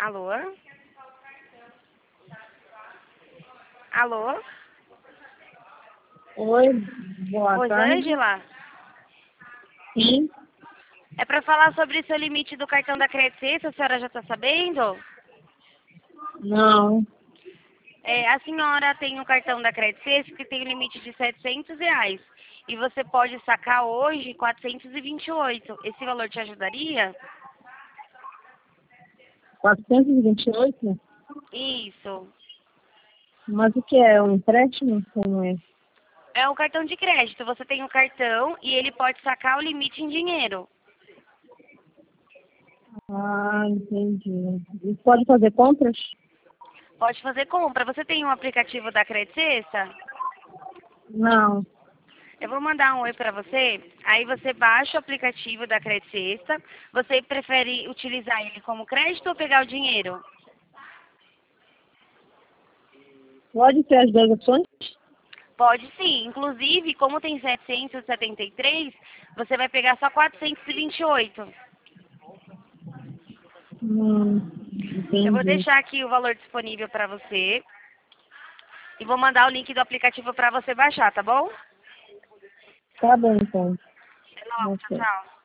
Alô? Alô? Oi, boa tarde. Rosângela? Sim, É para falar sobre seu limite do cartão da Credit Suisse, a senhora já está sabendo? não. A senhora tem um cartão da Credit Suisse que tem um limite de R$ 700. E você pode sacar hoje 428. Esse valor te ajudaria? 428? Isso. Mas o que é? Um empréstimo? Como é? É um cartão de crédito. Você tem um cartão e ele pode sacar o limite em dinheiro. Ah, entendi. E pode fazer compras? Pode fazer compra. Você tem um aplicativo da Credit Suisse? Não. Eu vou mandar um oi para você. Aí você baixa o aplicativo da Credit Suisse. Você prefere utilizar ele como crédito ou pegar o dinheiro? Pode ter as duas opções? Pode sim. Inclusive, como tem 773, você vai pegar só 428. Eu vou Entendi. deixar aqui o valor disponível para você. E vou mandar o link do aplicativo para você baixar, tá bom? Tá bom, então. Até logo. Tchau, Ok. tchau.